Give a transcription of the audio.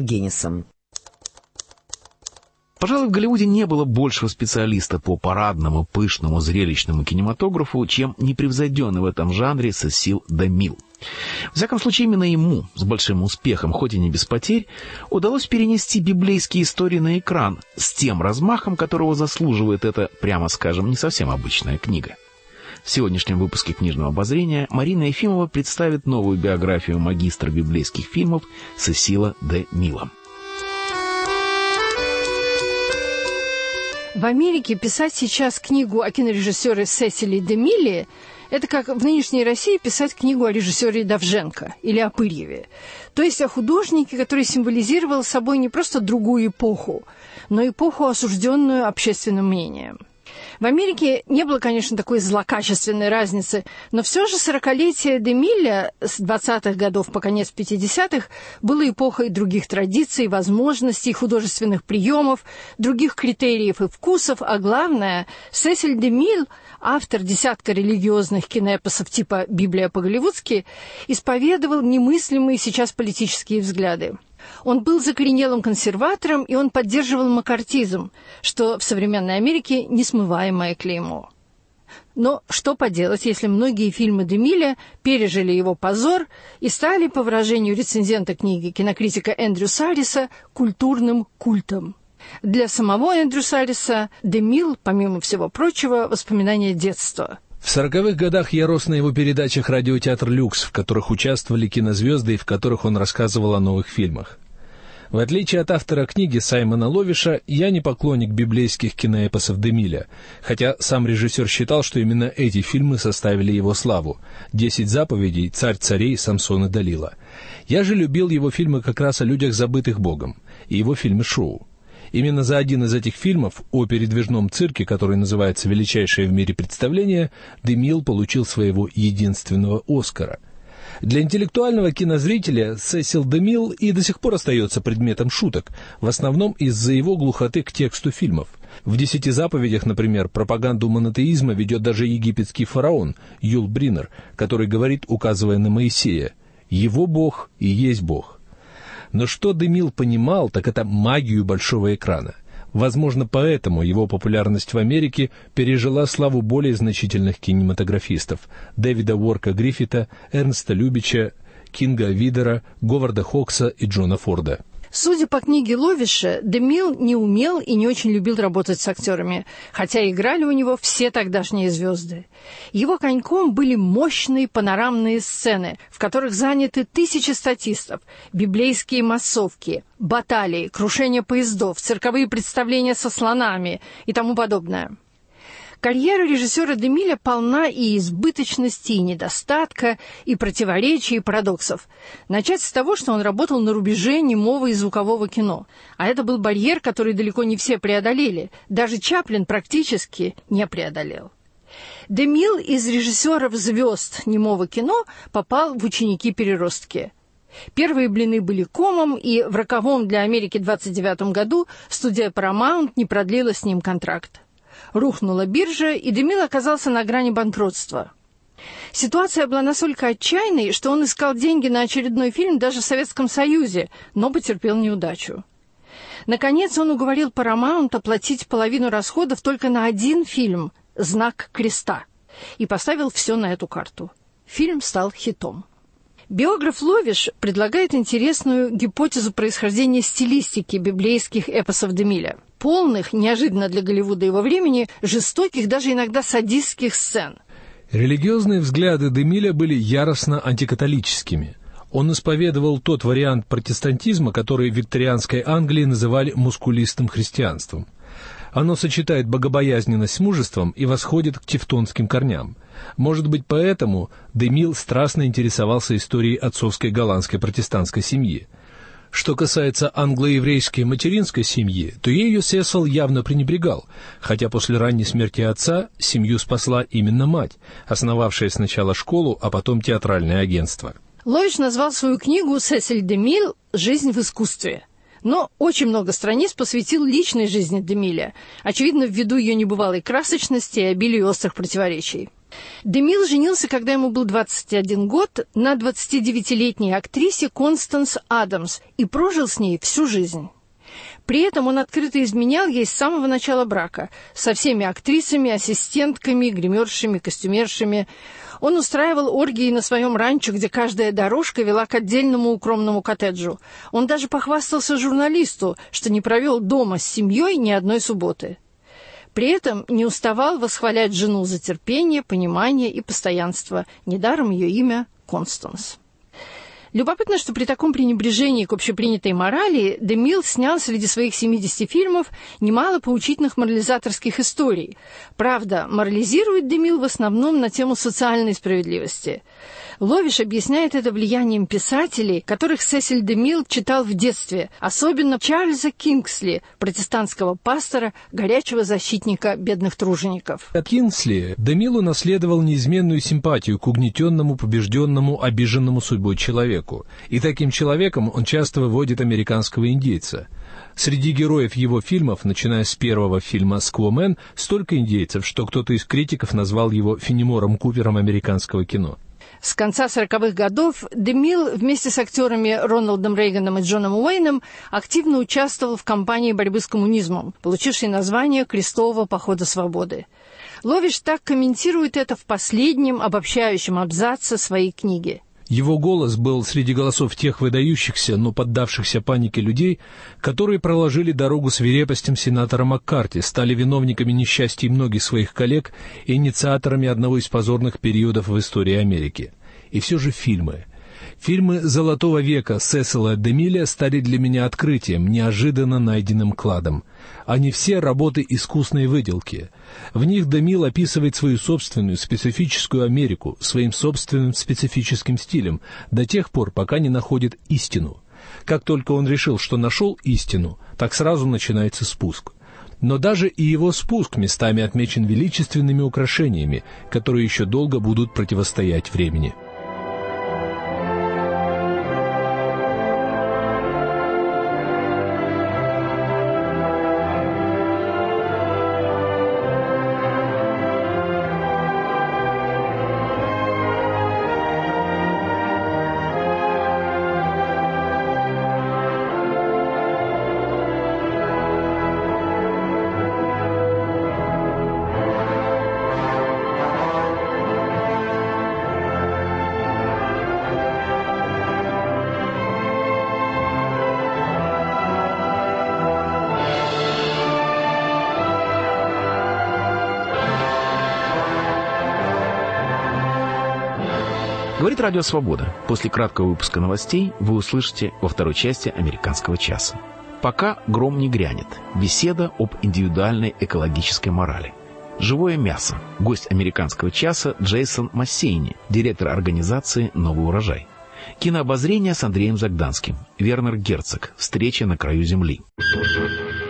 Геннисом. Пожалуй, в Голливуде не было большего специалиста по парадному, пышному, зрелищному кинематографу, чем непревзойденный в этом жанре Сесил де Милл. В всяком случае, именно ему, с большим успехом, хоть и не без потерь, удалось перенести библейские истории на экран с тем размахом, которого заслуживает эта, прямо скажем, не совсем обычная книга. В сегодняшнем выпуске «Книжного обозрения» Марина Ефимова представит новую биографию магистра библейских фильмов Сесила де Милла. В Америке писать сейчас книгу о кинорежиссере Сесиле де Милле – это как в нынешней России писать книгу о режиссере Довженко или о Пырьеве. То есть о художнике, который символизировал собой не просто другую эпоху, но эпоху, осужденную общественным мнением. В Америке не было, конечно, такой злокачественной разницы, но все же 40-летие де Милля с 20-х годов по конец 50-х было эпохой других традиций, возможностей, художественных приемов, других критериев и вкусов, а главное, Сесиль де Милл, автор десятка религиозных киноэпосов типа «Библия по-голливудски», исповедовал немыслимые сейчас политические взгляды. Он был закоренелым консерватором, и он поддерживал маккартизм, что в современной Америке несмываемое клеймо. Но что поделать, если многие фильмы де Милля пережили его позор и стали, по выражению рецензента книги кинокритика Эндрю Саллиса, культурным культом. Для самого Эндрю Саллиса де Милл, помимо всего прочего, воспоминания детства. В 40-х годах я рос на его передачах «Радиотеатр Люкс», в которых участвовали кинозвезды и в которых он рассказывал о новых фильмах. В отличие от автора книги Саймона Ловиша, я не поклонник библейских киноэпосов де Милля, хотя сам режиссер считал, что именно эти фильмы составили его славу «10 заповедей», «Царь царей», «Самсон и Далила». Я же любил его фильмы как раз о людях, забытых Богом, и его фильмы-шоу. Именно за один из этих фильмов о передвижном цирке, который называется «Величайшее в мире представление», де Милл получил своего единственного «Оскара». Для интеллектуального кинозрителя Сесил де Милл и до сих пор остается предметом шуток, в основном из-за его глухоты к тексту фильмов. В «10 заповедях», например, пропаганду монотеизма ведет даже египетский фараон Юл Бриннер, который говорит, указывая на Моисея: «Его Бог и есть Бог». Но что де Милл понимал, так это магию большого экрана. Возможно, поэтому его популярность в Америке пережила славу более значительных кинематографистов – Дэвида Уорка Гриффита, Эрнста Любича, Кинга Видера, Говарда Хокса и Джона Форда. Судя по книге Ловиша, де Милл не умел и не очень любил работать с актерами, хотя играли у него все тогдашние звезды. Его коньком были мощные панорамные сцены, в которых заняты тысячи статистов, библейские массовки, баталии, крушение поездов, цирковые представления со слонами и тому подобное. Карьера режиссера де Милля полна и избыточности, и недостатка, и противоречий, и парадоксов. Начать с того, что он работал на рубеже немого и звукового кино. А это был барьер, который далеко не все преодолели. Даже Чаплин практически не преодолел. Де Милл из режиссеров-звезд немого кино попал в ученики-переростки. Первые блины были комом, и в роковом для Америки 29 году студия Paramount не продлила с ним контракт. Рухнула биржа, и де Милл оказался на грани банкротства. Ситуация была настолько отчаянной, что он искал деньги на очередной фильм даже в Советском Союзе, но потерпел неудачу. Наконец он уговорил Paramount оплатить половину расходов только на один фильм «Знак креста» и поставил все на эту карту. Фильм стал хитом. Биограф Ловиш предлагает интересную гипотезу происхождения стилистики библейских эпосов де Милля. Полных, неожиданно для Голливуда его времени, жестоких, даже иногда садистских сцен. Религиозные взгляды де Милля были яростно антикатолическими. Он исповедовал тот вариант протестантизма, который в викторианской Англии называли мускулистым христианством. Оно сочетает богобоязненность с мужеством и восходит к тевтонским корням. Может быть, поэтому де Милл страстно интересовался историей отцовской голландской протестантской семьи. Что касается англо-еврейской материнской семьи, то ею Сесил явно пренебрегал, хотя после ранней смерти отца семью спасла именно мать, основавшая сначала школу, а потом театральное агентство. Ловиш назвал свою книгу «Сесиль де Милл. Жизнь в искусстве». Но очень много страниц посвятил личной жизни де Милля, очевидно, ввиду ее небывалой красочности и обилию острых противоречий. Де Мил женился, когда ему был 21 год, на 29-летней актрисе Констанс Адамс и прожил с ней всю жизнь. При этом он открыто изменял ей с самого начала брака, со всеми актрисами, ассистентками, гримершами, костюмершами. Он устраивал оргии на своем ранчо, где каждая дорожка вела к отдельному укромному коттеджу. Он даже похвастался журналисту, что не провел дома с семьей ни одной субботы. При этом не уставал восхвалять жену за терпение, понимание и постоянство. Недаром ее имя Констанс. Любопытно, что при таком пренебрежении к общепринятой морали Де Мил снял среди своих 70 фильмов немало поучительных морализаторских историй. Правда, морализирует Де Мил в основном на тему социальной справедливости. Ловиш объясняет это влиянием писателей, которых Сесиль Де Мил читал в детстве, особенно Чарльза Кингсли, протестантского пастора, горячего защитника бедных тружеников. От Кингсли Де Мил унаследовал неизменную симпатию к угнетенному, побежденному, обиженному судьбой человеку. И таким человеком он часто выводит американского индейца. Среди героев его фильмов, начиная с первого фильма «Сквомен», столько индейцев, что кто-то из критиков назвал его Фенемором Купером американского кино. С конца 40-х годов Де Мил вместе с актерами Рональдом Рейганом и Джоном Уэйном активно участвовал в кампании борьбы с коммунизмом, получившей название «Крестового похода свободы». Ловиш так комментирует это в последнем обобщающем абзаце своей книги. Его голос был среди голосов тех выдающихся, но поддавшихся панике людей, которые проложили дорогу свирепостям сенатора Маккарти, стали виновниками несчастий многих своих коллег и инициаторами одного из позорных периодов в истории Америки. И все же фильмы «Золотого века» Сесила Де Миля стали для меня открытием, неожиданно найденным кладом. Они все работы искусной выделки. В них Де Мил описывает свою собственную специфическую Америку, своим собственным специфическим стилем, до тех пор, пока не находит истину. Как только он решил, что нашел истину, так сразу начинается спуск. Но даже и его спуск местами отмечен величественными украшениями, которые еще долго будут противостоять времени. Говорит Радио Свобода. После краткого выпуска новостей вы услышите во второй части «Американского часа». Пока гром не грянет. Беседа об индивидуальной экологической морали. Живое мясо. Гость «Американского часа» Джейсон Массейни, директор организации «Новый урожай». Кинообозрение с Андреем Загданским. Вернер Герцог. Встреча на краю земли.